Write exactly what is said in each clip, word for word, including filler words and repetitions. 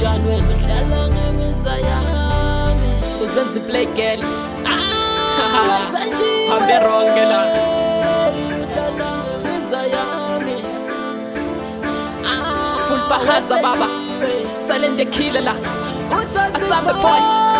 unjani wena udlala ngemisa yami uzenza play girl hambe ronke la udlala ngemisa yami full bahaza baba silent the killer la asambe boy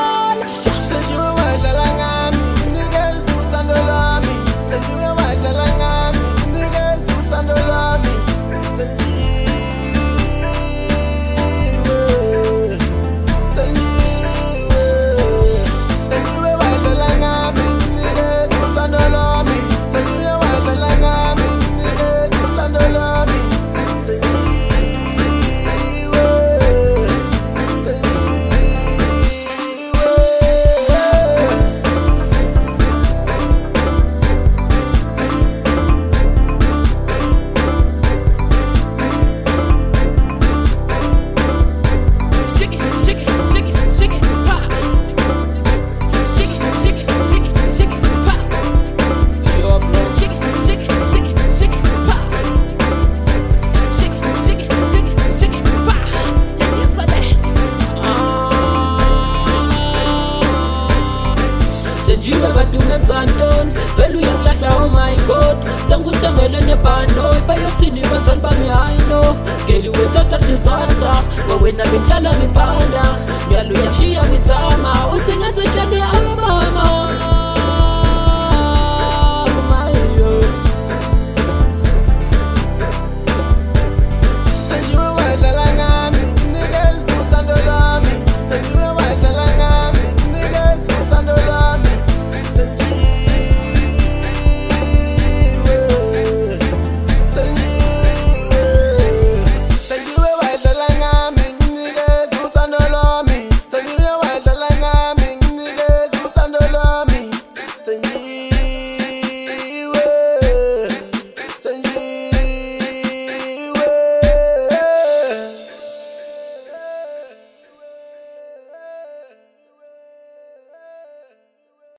Velu yang lahla, oh my god Sangutangele nebando Bayothini bazali bami I know Girl you a total disaster But when I've been trying to be bando